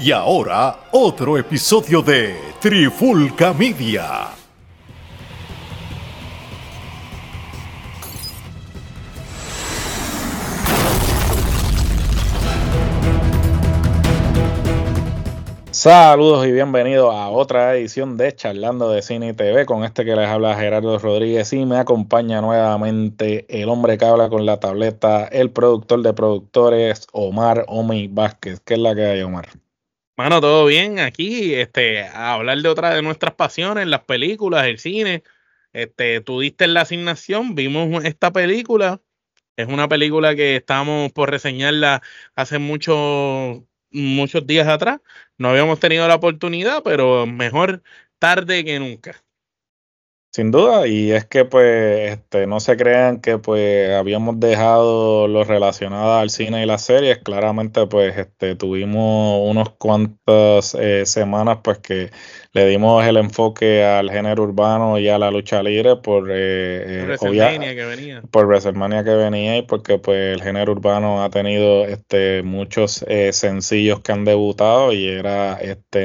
Y ahora, otro episodio de Trifulca Media. Saludos y bienvenidos a otra edición de Charlando de Cine y TV, con este que les habla Gerardo Rodríguez, y me acompaña nuevamente el hombre que habla con la tableta, el productor de productores, Omar Omi Vázquez. ¿Qué es la que hay, Omar? Mano, todo bien aquí, a hablar de otra de nuestras pasiones, las películas, el cine. Tú diste la asignación, vimos esta película. Es una película que estábamos por reseñarla hace muchos días atrás. No habíamos tenido la oportunidad, pero mejor tarde que nunca. Sin duda, y es que pues no se crean que pues habíamos dejado lo relacionado al cine y las series. Claramente pues tuvimos unas cuantas semanas pues que le dimos el enfoque al género urbano y a la lucha libre por WrestleMania que venía. por WrestleMania que venía, y porque pues el género urbano ha tenido muchos sencillos que han debutado y era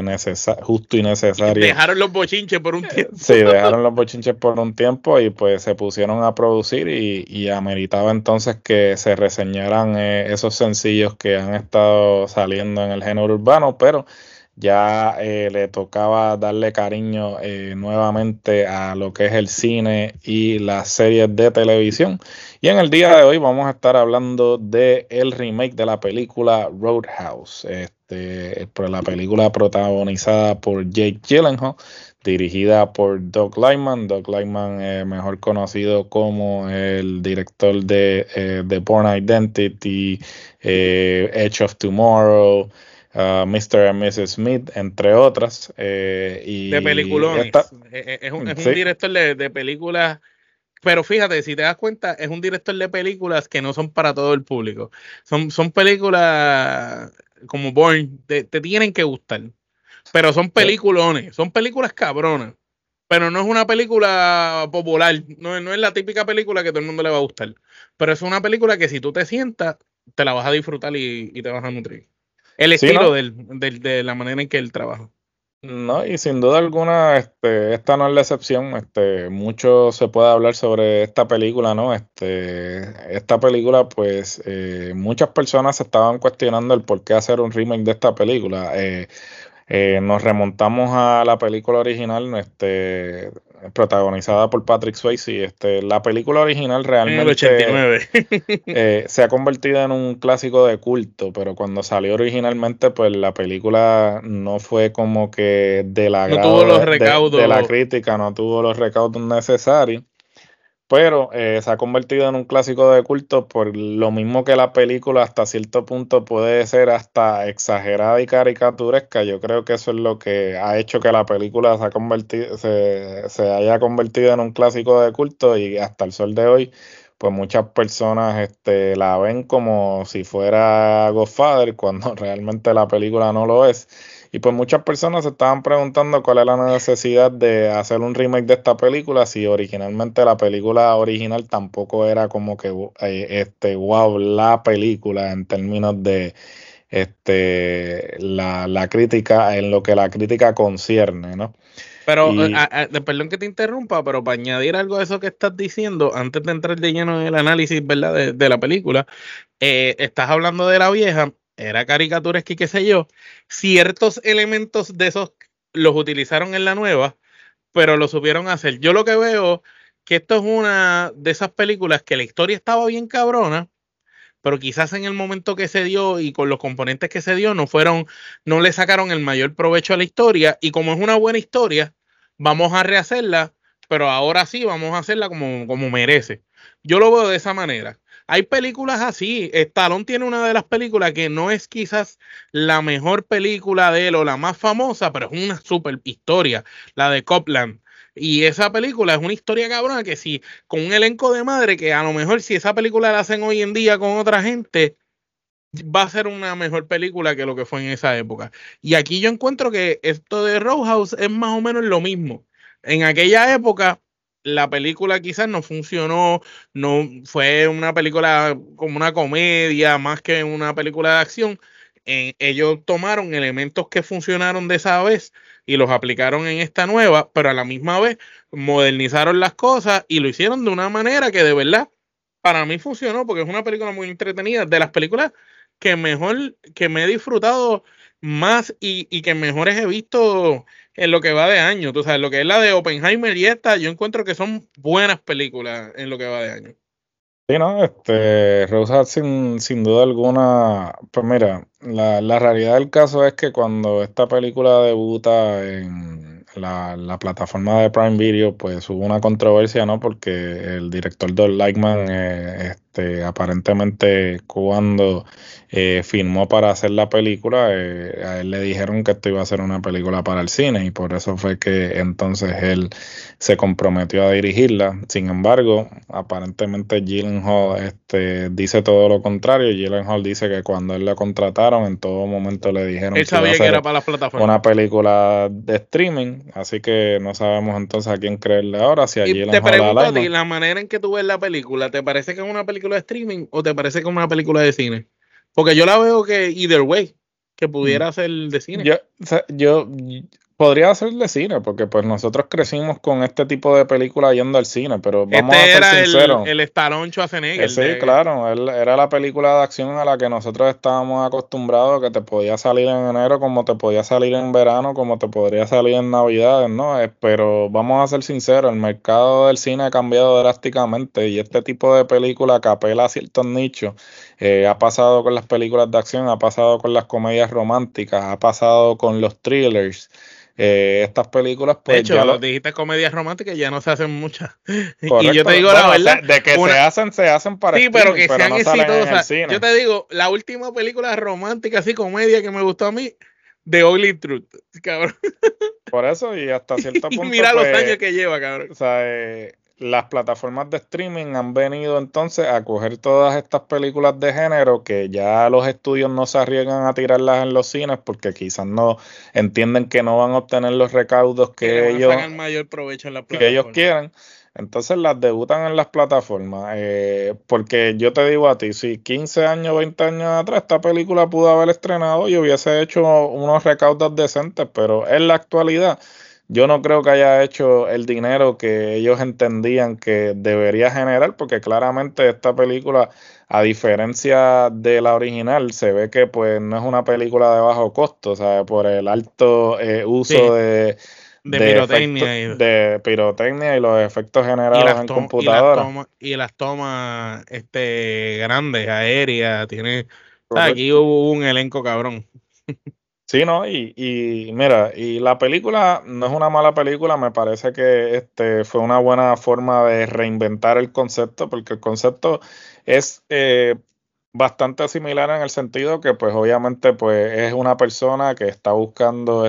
justo y necesario. Dejaron los bochinches por un tiempo. Sí, dejaron los bochinches por un tiempo y pues se pusieron a producir y ameritaba entonces que se reseñaran esos sencillos que han estado saliendo en el género urbano, pero ya le tocaba darle cariño nuevamente a lo que es el cine y las series de televisión. Y en el día de hoy vamos a estar hablando de el remake de la película Roadhouse, la película protagonizada por Jake Gyllenhaal, dirigida por Doug Liman. Doug Liman, mejor conocido como el director de The Bourne Identity, Edge of Tomorrow, Mr. and Mrs. Smith, entre otras. De peliculones. Es un director de películas, pero fíjate, si te das cuenta, es un director de películas que no son para todo el público. Son películas como Bourne, te tienen que gustar. Pero son peliculones, son películas cabronas. Pero no es una película popular, no es la típica película que todo el mundo le va a gustar. Pero es una película que si tú te sientas, te la vas a disfrutar y te vas a nutrir. El estilo, ¿no? de la manera en que él trabaja. No, y sin duda alguna, esta no es la excepción. Mucho se puede hablar sobre esta película, ¿no? Esta película, pues, muchas personas se estaban cuestionando el por qué hacer un remake de esta película. Nos remontamos a la película original, protagonizada por Patrick Swayze. La película original realmente en el 89. se ha convertido en un clásico de culto, pero cuando salió originalmente, pues la película no fue como que del agrado de la crítica, no tuvo los recaudos necesarios. Pero se ha convertido en un clásico de culto por lo mismo que la película hasta cierto punto puede ser hasta exagerada y caricaturesca. Yo creo que eso es lo que ha hecho que la película se haya convertido en un clásico de culto, y hasta el sol de hoy pues muchas personas la ven como si fuera Godfather, cuando realmente la película no lo es. Y pues muchas personas se estaban preguntando cuál es la necesidad de hacer un remake de esta película, si originalmente la película original tampoco era como que wow, la película en términos de la crítica, en lo que la crítica concierne, ¿no? Pero, perdón que te interrumpa, pero para añadir algo a eso que estás diciendo, antes de entrar de lleno en el análisis, ¿verdad?, de la película, estás hablando de la vieja, era caricaturesca y qué sé yo, ciertos elementos de esos los utilizaron en la nueva, pero lo supieron hacer. Yo lo que veo que esto es una de esas películas que la historia estaba bien cabrona, pero quizás en el momento que se dio y con los componentes que se dio no le sacaron el mayor provecho a la historia, y como es una buena historia, vamos a rehacerla, pero ahora sí vamos a hacerla como merece. Yo lo veo de esa manera. Hay películas así. Stallone tiene una de las películas que no es quizás la mejor película de él o la más famosa, pero es una super historia, la de Copland. Y esa película es una historia cabrona que sí, con un elenco de madre, que a lo mejor si esa película la hacen hoy en día con otra gente, va a ser una mejor película que lo que fue en esa época. Y aquí yo encuentro que esto de Roadhouse es más o menos lo mismo. En aquella época, la película quizás no funcionó, no fue una película como una comedia, más que una película de acción. ellos tomaron elementos que funcionaron de esa vez y los aplicaron en esta nueva, pero a la misma vez modernizaron las cosas y lo hicieron de una manera que de verdad para mí funcionó, porque es una película muy entretenida, de las películas que mejor, que me he disfrutado más y que mejores he visto en lo que va de año. Tú sabes, lo que es la de Oppenheimer y esta, yo encuentro que son buenas películas en lo que va de año. Sí, no, Rose sin duda alguna, pues mira, la realidad del caso es que cuando esta película debuta en la plataforma de Prime Video, pues hubo una controversia, ¿no? Porque el director Don Lightman, aparentemente cuando firmó para hacer la película, a él le dijeron que esto iba a ser una película para el cine y por eso fue que entonces él se comprometió a dirigirla. Sin embargo, aparentemente Gyllenhaal dice todo lo contrario. Gyllenhaal dice que cuando él la contrataron, en todo momento le dijeron él sabía que era para las plataformas. Una película de streaming, así que no sabemos entonces a quién creerle ahora, si a Gyllenhaal. Te pregunto a ti, la manera en que tú ves la película, ¿te parece que es una película de streaming o te parece que es una película de cine? Porque yo la veo que either way, que pudiera ser de cine. Yo podría ser de cine, porque pues nosotros crecimos con este tipo de películas yendo al cine, pero vamos a ser sinceros. El Stallone Schwarzenegger. Sí, claro, era la película de acción a la que nosotros estábamos acostumbrados, que te podía salir en enero, como te podía salir en verano, como te podría salir en Navidades, ¿no? Pero vamos a ser sinceros, el mercado del cine ha cambiado drásticamente y este tipo de película que apela a ciertos nichos, ha pasado con las películas de acción, ha pasado con las comedias románticas, ha pasado con los thrillers. Estas películas, pues. De hecho, dijiste comedias románticas, ya no se hacen muchas. Correcto. Y yo te digo la verdad. De que se hacen para sí, pero que sean no exitosas. Yo te digo, la última película romántica, así comedia que me gustó a mí, The Ugly Truth, cabrón. Por eso, y hasta cierto punto. Y mira pues, los años que lleva, cabrón. O sea, las plataformas de streaming han venido entonces a coger todas estas películas de género que ya los estudios no se arriesgan a tirarlas en los cines porque quizás no entienden que no van a obtener los recaudos que ellos sacan mayor provecho en la plataforma. Que ellos quieran. Entonces las debutan en las plataformas. Porque yo te digo a ti, si 15 años, 20 años atrás esta película pudo haber estrenado y hubiese hecho unos recaudos decentes, pero en la actualidad yo no creo que haya hecho el dinero que ellos entendían que debería generar, porque claramente esta película, a diferencia de la original, se ve que pues no es una película de bajo costo, o sea, por el alto uso de pirotecnia y los efectos generados en computadora. Y las tomas grandes, aéreas, aquí hubo un elenco cabrón. Sí, ¿no? Y mira, y la película no es una mala película, me parece que fue una buena forma de reinventar el concepto, porque el concepto es bastante similar en el sentido que pues obviamente pues es una persona que está buscando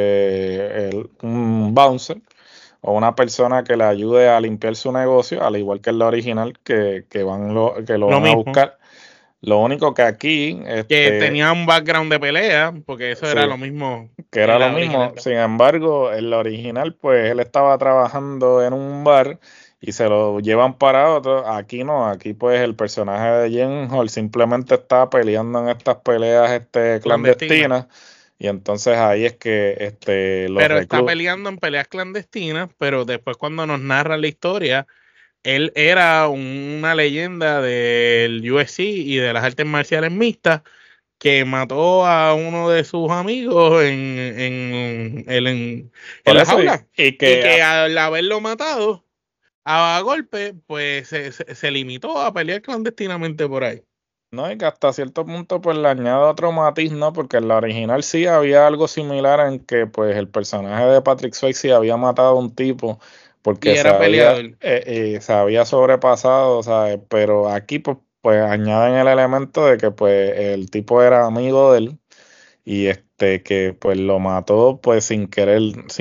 un bouncer o una persona que le ayude a limpiar su negocio, al igual que en la original que lo van a buscar. Lo único que aquí que tenía un background de pelea, porque eso era lo mismo. Que era lo mismo. Sin embargo, en la original, pues él estaba trabajando en un bar y se lo llevan para otro. Aquí no, aquí pues el personaje de Gyllenhaal simplemente está peleando en estas peleas clandestinas. Y entonces ahí es que pero está peleando en peleas clandestinas, pero después cuando nos narra la historia, él era una leyenda del UFC y de las artes marciales mixtas que mató a uno de sus amigos en la jaula. Y que al haberlo matado a golpe, pues se limitó a pelear clandestinamente por ahí. No, y que hasta cierto punto pues le añade otro matiz, ¿no? Porque en la original sí había algo similar en que pues el personaje de Patrick Swayze había matado a un tipo porque se había sobrepasado, ¿sabes? Pero aquí pues añaden el elemento de que pues el tipo era amigo de él y que pues lo mató pues sin querer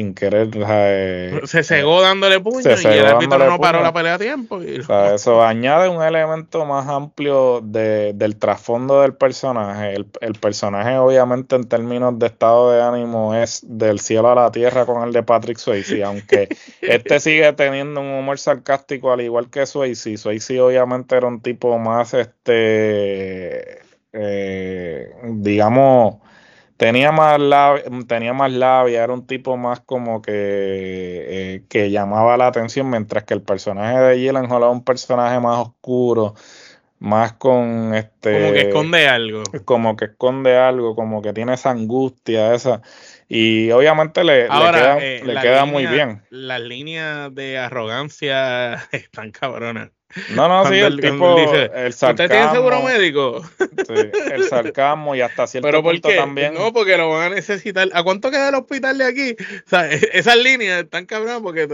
se cegó dándole puño y el árbitro no paró la pelea a tiempo o sea, eso añade un elemento más amplio del trasfondo del personaje. El personaje obviamente en términos de estado de ánimo es del cielo a la tierra con el de Patrick Swayze, aunque sigue teniendo un humor sarcástico al igual que Swayze. Swayze obviamente era un tipo más digamos, tenía más labia, era un tipo más como que llamaba la atención, mientras que el personaje de Gyllenhaal era un personaje más oscuro, más con como que esconde algo. Como que esconde algo, como que tiene esa angustia, esa. Y obviamente le queda muy bien. Las líneas de arrogancia están cabronas. No, sí, el tipo, dice, el ¿usted tiene seguro sarcasmo, médico? sí, el sarcasmo y hasta cierto ¿Pero por punto qué? también. No, porque lo van a necesitar. ¿A cuánto queda el hospital de aquí? O sea, esas líneas están cabronas porque...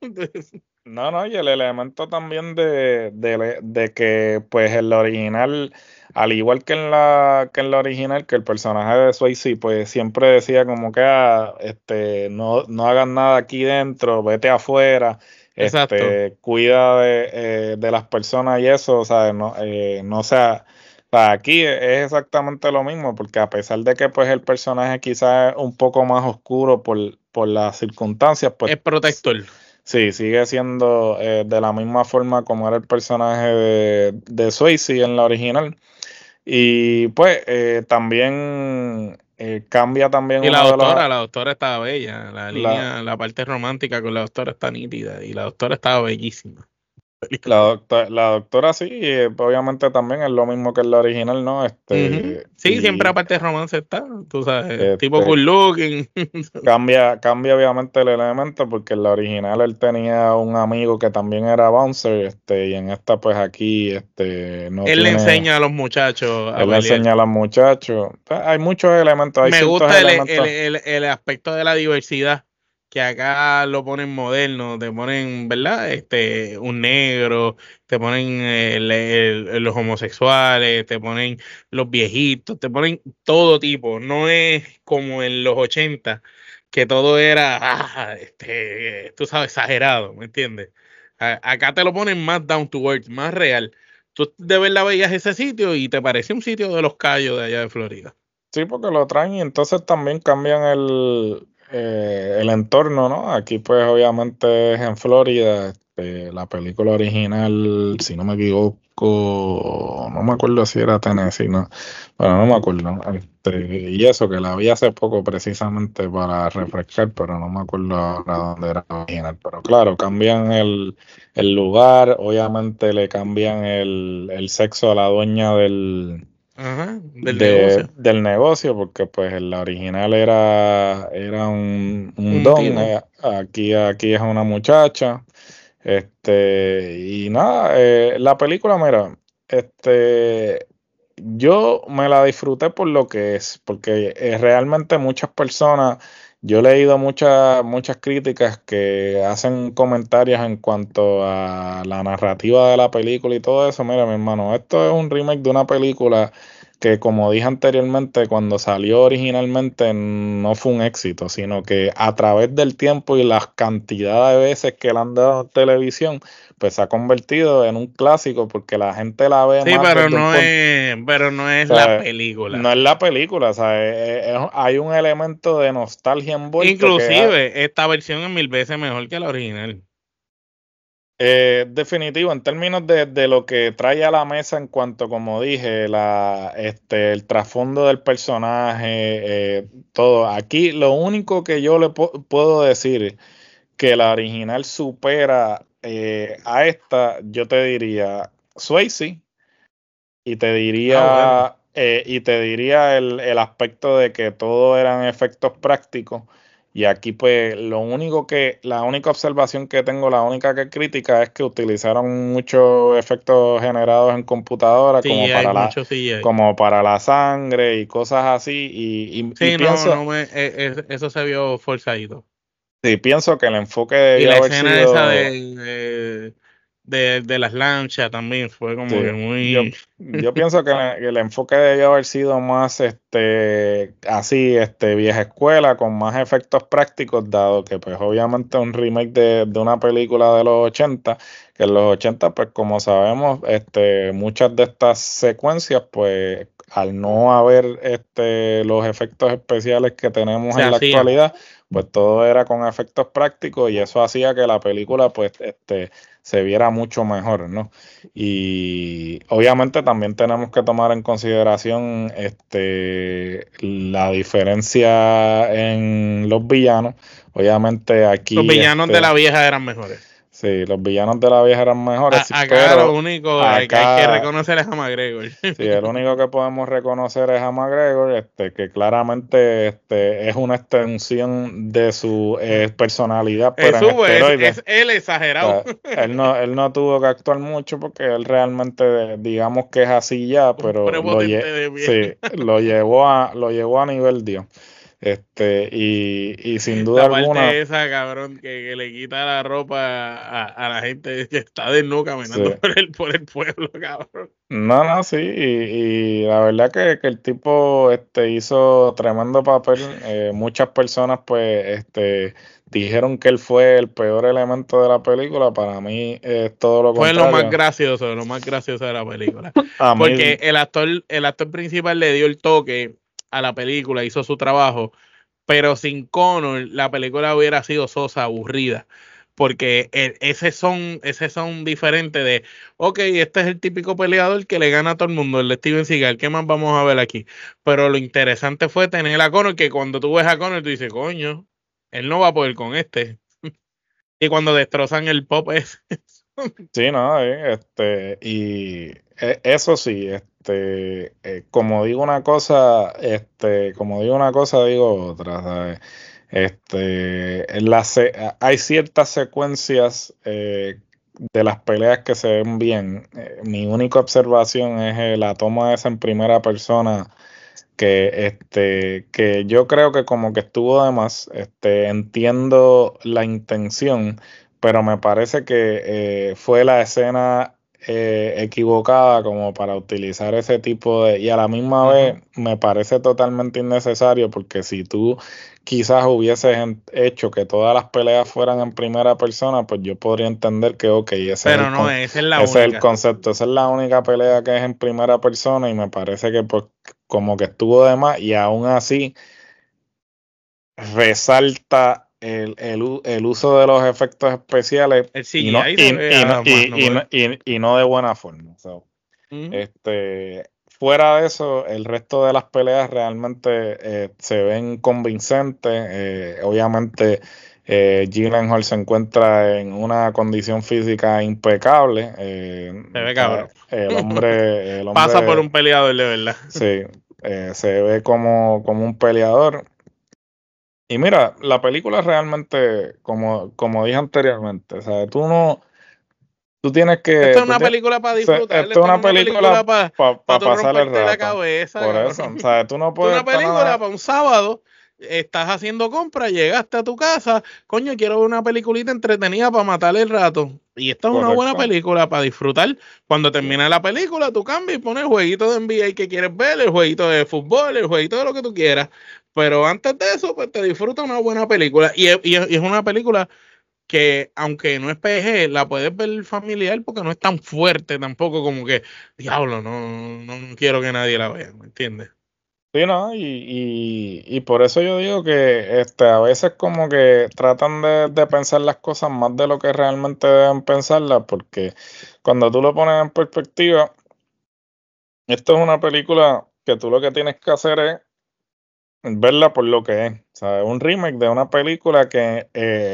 No, y el elemento también de que, pues, en la original, al igual que en la original, que el personaje de Swayze, pues, siempre decía como que, no hagan nada aquí dentro, vete afuera, Exacto. cuida de las personas y eso, o sea, no sea... O sea, aquí es exactamente lo mismo, porque a pesar de que, pues, el personaje quizás es un poco más oscuro por las circunstancias, pues... Es protector. Sí, sigue siendo de la misma forma como era el personaje de Swayze en la original. Y pues también cambia también Y uno de los... la doctora estaba bella. La, La parte romántica con la doctora está nítida. Y la doctora estaba bellísima. la doctora sí, y, obviamente también es lo mismo que en la original, ¿no? Sí, siempre aparte de romance está, tú sabes, tipo este, good looking. cambia obviamente el elemento porque en la original él tenía un amigo que también era bouncer, y en esta pues aquí no Él le tiene... enseña a los muchachos a Él le pelear. enseña a los muchos. Pues, hay muchos elementos, hay Me ciertos gusta elementos. el aspecto de la diversidad, que acá lo ponen moderno, te ponen, ¿verdad? Un negro, te ponen los homosexuales, te ponen los viejitos, te ponen todo tipo. No es como en los 80 que todo era, tú sabes, exagerado, ¿me entiendes? Acá te lo ponen más down to earth, más real. Tú de verdad veías ese sitio y te parece un sitio de los Cayos de allá de Florida. Sí, porque lo traen y entonces también cambian el entorno, ¿no? Aquí pues obviamente es en Florida. La película original, si no me equivoco, no me acuerdo si era Tennessee, ¿no? Bueno, no me acuerdo. Y eso que la vi hace poco precisamente para refrescar, pero no me acuerdo ahora dónde era la original. Pero claro, cambian el lugar, obviamente le cambian el sexo a la dueña Ajá, del negocio. del negocio, porque pues en la original era un Un don, tipo. aquí es una muchacha, y nada, la película, mira, yo me la disfruté por lo que es, porque realmente muchas personas, yo he leído muchas críticas que hacen comentarios en cuanto a la narrativa de la película y todo eso. Mira, mi hermano, esto es un remake de una película que, como dije anteriormente, cuando salió originalmente no fue un éxito, sino que a través del tiempo y las cantidades de veces que la han dado en televisión, pues se ha convertido en un clásico porque la gente la ve Sí, más desde un punto... pero no O es la sea, no película. es la película, o sea, hay un elemento de nostalgia envuelto que Inclusive, esta versión es 1000 veces mejor que la original. definitivo en términos de lo que trae a la mesa en cuanto, como dije, el trasfondo del personaje, todo. Aquí lo único que yo le puedo decir que la original supera a esta, yo te diría Swayze. Ah, bueno. Y te diría el aspecto de que todo eran efectos prácticos. Y aquí, pues, la única observación que tengo, la única que crítica es que utilizaron muchos efectos generados en computadora Sí, hay mucho CGI. como para la sangre y cosas así. Y Sí, pienso, eso se vio forzadito. sí, pienso que el enfoque Y debió la haber escena esa sido... de las lanchas también fue como Sí, que muy... yo pienso que el enfoque debió haber sido más así, vieja escuela, con más efectos prácticos, dado que pues obviamente un remake de una película de los 80 que en los 80 pues como sabemos, muchas de estas secuencias, pues al no haber los efectos especiales que tenemos Se en la hacía. actualidad, pues todo era con efectos prácticos y eso hacía que la película pues se viera mucho mejor, ¿no? Y obviamente también tenemos que tomar en consideración la diferencia en los villanos. Obviamente aquí... Los villanos de la vieja eran mejores. Sí, los villanos de la vieja eran mejores. Acá lo único que hay que reconocer es a McGregor. Sí, el único que podemos reconocer es a McGregor, que claramente es una extensión de su personalidad, pero en esteroides. Es él exagerado. O sea, él no tuvo que actuar mucho porque él realmente, digamos que es así ya, pero lo llevó a nivel Dios. Y sin duda la alguna. Parte esa, cabrón, que le quita la ropa a la gente que está desnudo caminando por el pueblo, cabrón. No, sí, y la verdad que el tipo hizo tremendo papel. Muchas personas pues dijeron que él fue el peor elemento de la película. Para mí es todo lo contrario. Fue lo más gracioso de la película. Porque el actor principal le dio el toque a la película, hizo su trabajo, pero sin Connor la película hubiera sido sosa, aburrida, porque ese son diferente de, ok, este es el típico peleador que le gana a todo el mundo, el de Steven Seagal, ¿qué más vamos a ver aquí? Pero lo interesante fue tener a Connor, que cuando tú ves a Connor tú dices, coño, él no va a poder con este. Y cuando destrozan el pop es... Sí, no, y eso sí, como digo una cosa, digo otra, ¿sabes? Hay ciertas secuencias de las peleas que se ven bien. Mi única observación es la toma esa en primera persona que yo creo que como que estuvo de más. Entiendo la intención, pero me parece que fue la escena equivocada como para utilizar ese tipo y a la misma vez me parece totalmente innecesario, porque si tú quizás hubieses hecho que todas las peleas fueran en primera persona, pues yo podría entender que ese es el concepto, esa es la única pelea que es en primera persona, y me parece que pues como que estuvo de más, y aún así resalta el uso de los efectos especiales y no de buena forma. So, fuera de eso, el resto de las peleas realmente se ven convincentes. Obviamente Gyllenhaal se encuentra en una condición física impecable. Se ve cabrón. El hombre pasa por un peleador de verdad. Sí, se ve como un peleador. Y mira, la película realmente, como dije anteriormente, o sea, tú tienes que... Esto es una película para disfrutar. Esto es una película para pasar el rato. La cabeza, por cabrón. eso, o sea, tú no puedes... Una película para un sábado, estás haciendo compras, llegaste a tu casa, coño, quiero ver una peliculita entretenida para matar el rato. Y esta es una buena película para disfrutar. Cuando termina la película, tú cambias y pones el jueguito de NBA que quieres ver, el jueguito de fútbol, el jueguito de lo que tú quieras. Pero antes de eso, pues te disfruta una buena película. Y es una película que, aunque no es PG, la puedes ver familiar porque no es tan fuerte tampoco como que, diablo, no quiero que nadie la vea, ¿me entiendes? Sí, ¿no? Y por eso yo digo que a veces como que tratan de pensar las cosas más de lo que realmente deben pensarlas, porque cuando tú lo pones en perspectiva, esto es una película que tú lo que tienes que hacer es verla por lo que es. O sea, un remake de una película que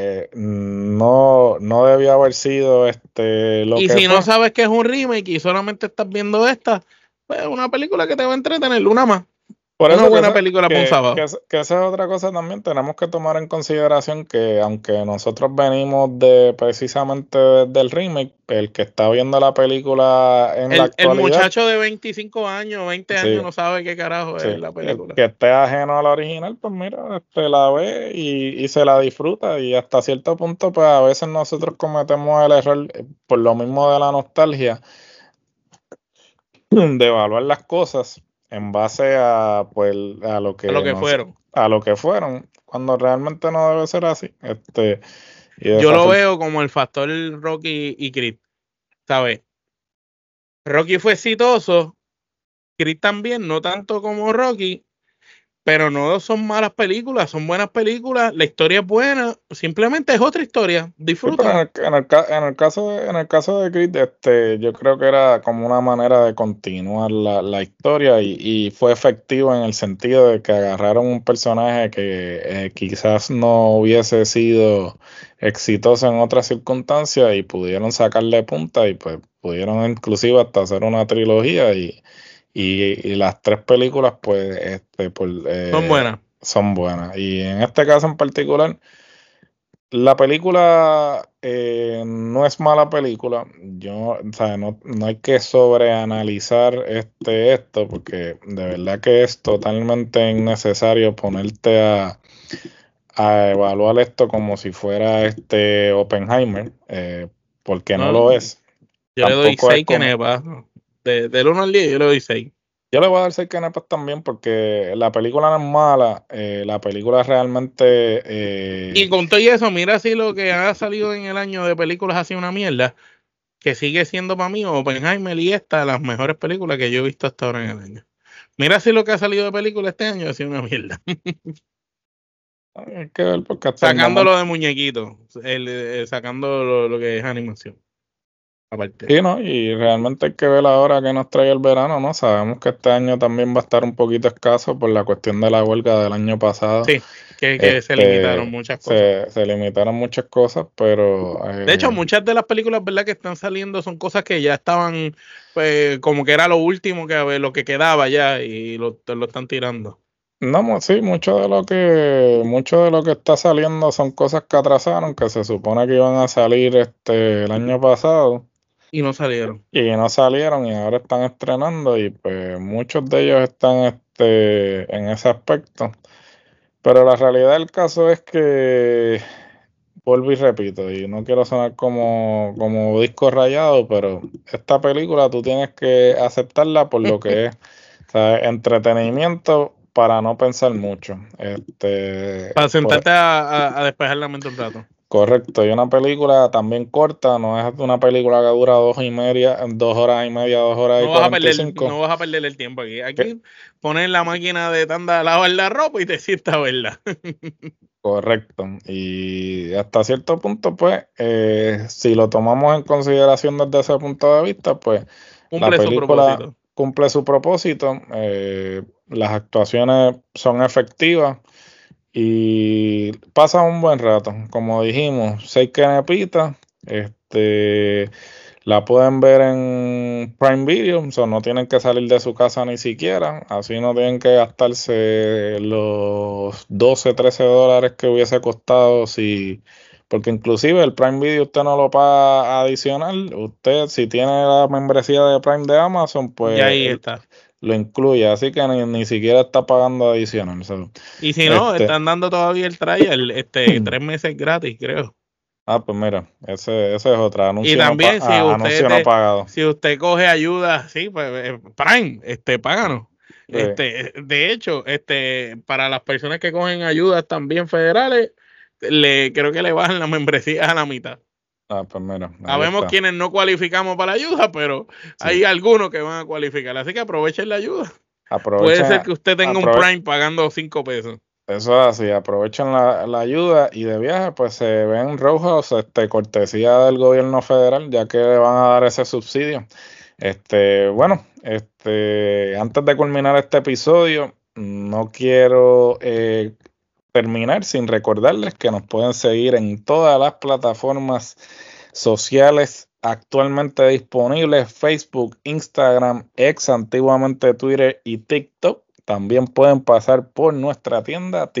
no debió haber sido lo y que si fue. no sabes que es un remake y solamente estás viendo esta, pues una película que te va a entretener, una más. Por una eso buena película para un sábado. Que esa es otra cosa también. Tenemos que tomar en consideración que aunque nosotros venimos precisamente del remake, el que está viendo la película en la actualidad, el muchacho de 25 años, 20 años no sabe qué carajo es la película. El que esté ajeno a la original, pues mira, la ve y se la disfruta, y hasta cierto punto pues a veces nosotros cometemos el error, por lo mismo de la nostalgia, de evaluar las cosas en base a lo que fueron, cuando realmente no debe ser así. Yo lo veo como el factor Rocky y Creed, ¿sabes? Rocky fue exitoso, Creed también, no tanto como Rocky, Pero no son malas películas, son buenas películas, la historia es buena, simplemente es otra historia, disfruta. Sí, en el caso de Creed, yo creo que era como una manera de continuar la historia y fue efectivo en el sentido de que agarraron un personaje que quizás no hubiese sido exitoso en otras circunstancias y pudieron sacarle punta y pues pudieron inclusive hasta hacer una trilogía y las 3 películas pues Son buenas. son buenas. Y en este caso en particular, la película no es mala película. O sea, no hay que sobreanalizar esto, porque de verdad que es totalmente innecesario ponerte a evaluar esto como si fuera Oppenheimer, porque no lo es. Yo le doy Tampoco es 6 kenepas. Del 1 al 10 yo le doy 6. Yo le voy a dar 6 canepas también porque la película no es mala, la película realmente... Y con todo y eso, mira si lo que ha salido en el año de películas ha sido una mierda, que sigue siendo para mí Oppenheimer y esta las mejores películas que yo he visto hasta ahora en el año. Mira si lo que ha salido de película este año ha sido una mierda. hay que ver porque hasta el Sacándolo momento... de muñequito, sacando lo que es animación. Aparte. Sí, ¿no? Y realmente hay que ver ahora que nos trae el verano, ¿no? Sabemos que este año también va a estar un poquito escaso por la cuestión de la huelga del año pasado. Sí, que se limitaron muchas cosas. Se limitaron muchas cosas, pero... De hecho, muchas de las películas, ¿verdad?, que están saliendo son cosas que ya estaban, pues, como que era lo último lo que quedaba ya y te lo están tirando. No, sí, mucho de lo que está saliendo son cosas que atrasaron, que se supone que iban a salir el año pasado. Y no salieron. Y no salieron y ahora están estrenando y pues muchos de ellos están en ese aspecto. Pero la realidad del caso es que, vuelvo y repito, y no quiero sonar como disco rayado, pero esta película tú tienes que aceptarla por lo que es, o sea, entretenimiento para no pensar mucho. Para Pues, sentarte a despejar la mente un rato. correcto, y una película también corta, no es una película que dura 2 horas y media, 2 horas y 45. No vas a perder el tiempo aquí. Aquí pones la máquina de tanda a lavar la ropa y te sientas a verla. Correcto, y hasta cierto punto, pues, si lo tomamos en consideración desde ese punto de vista, pues la Cumple su película propósito. cumple su propósito, las actuaciones son efectivas y pasa un buen rato. Como dijimos, 6 canepitas, la pueden ver en Prime Video, o sea, no tienen que salir de su casa ni siquiera, así no tienen que gastarse los 12, 13 dólares que hubiese costado porque inclusive el Prime Video usted no lo paga adicional, usted si tiene la membresía de Prime de Amazon, pues Ya ahí está. lo incluye, así que ni siquiera está pagando adicional. Y si no, están dando todavía el trial, 3 meses gratis, creo. Pues mira, ese es otro anuncio, Y también anuncio no pagado. si usted coge ayuda, sí, pues Prime, páganos. Sí. De hecho, para las personas que cogen ayudas también federales, creo que le bajan la membresía a la mitad. Pues mira. Sabemos quienes no cualificamos para la ayuda, pero hay algunos que van a cualificar. Así que aprovechen la ayuda. Puede ser que usted tenga un Prime pagando 5 pesos. Eso es así, aprovechen la ayuda y de viaje pues se ven rojos, cortesía del gobierno federal, ya que le van a dar ese subsidio. Bueno, antes de culminar este episodio, no quiero terminar sin recordarles que nos pueden seguir en todas las plataformas sociales actualmente disponibles: Facebook, Instagram, antiguamente Twitter y TikTok. También pueden pasar por nuestra tienda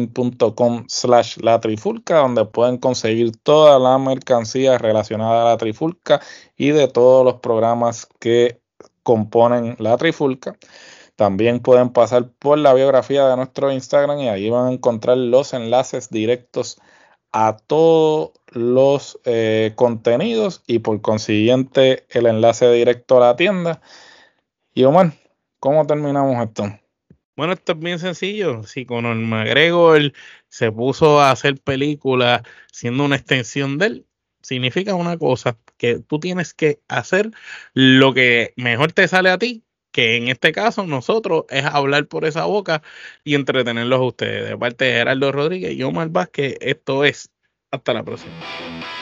teespring.com/latrifulca, donde pueden conseguir toda la mercancía relacionada a la Trifulca y de todos los programas que componen la Trifulca. También pueden pasar por la biografía de nuestro Instagram y ahí van a encontrar los enlaces directos a todos los contenidos y por consiguiente el enlace directo a la tienda. Y Omar, ¿cómo terminamos esto? Bueno, esto es bien sencillo. Si Conor McGregor se puso a hacer películas siendo una extensión de él, significa una cosa, que tú tienes que hacer lo que mejor te sale a ti, que en este caso nosotros es hablar por esa boca y entretenerlos a ustedes. De parte de Gerardo Rodríguez y Omar Vázquez, esto es Hasta la próxima.